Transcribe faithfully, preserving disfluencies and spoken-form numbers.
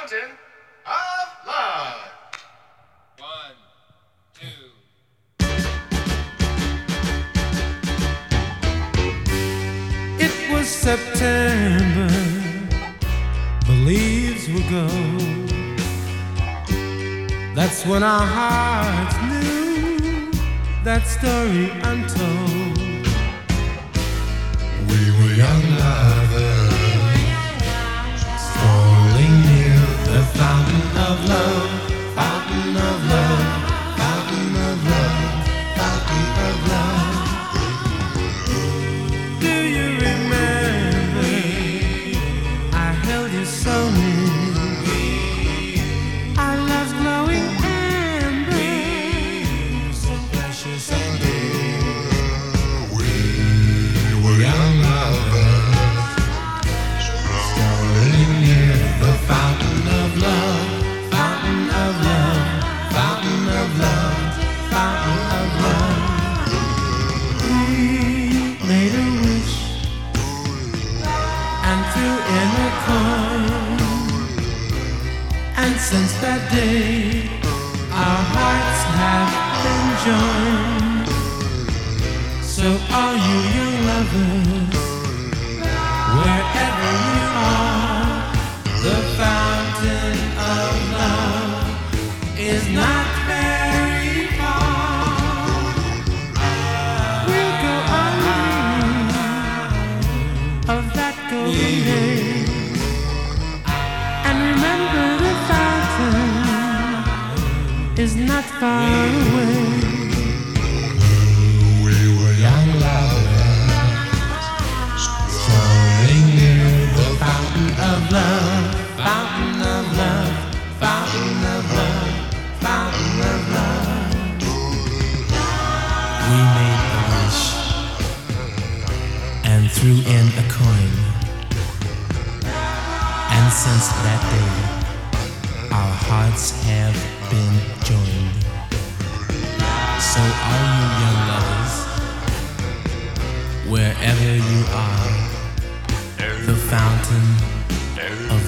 Fountain of Love. One, two. It was September, the leaves would go. That's when our hearts knew that story untold. We were young lovers, strolling near the fountain of love, fountain of love, fountain of love, fountain of love. Do you remember? I held you so near. Our love's glowing amber, so precious and dear. We were young lovers, strolling near the fountain of love, fountain of love, fountain of love, fountain of love. We made a wish and threw in a coin, and since that day our hearts have been joined. So all you young lovers, wherever you are, the fountain of love is not very far. We'll go on of that golden day, and remember the fountain is not far away. We were young lovers, strolling near the fountain of love, fountain of love, fountain of love, fountain of love. We made a wish and threw in a coin, and since that day our hearts have been joined. So all you young lovers, wherever you are, the fountain of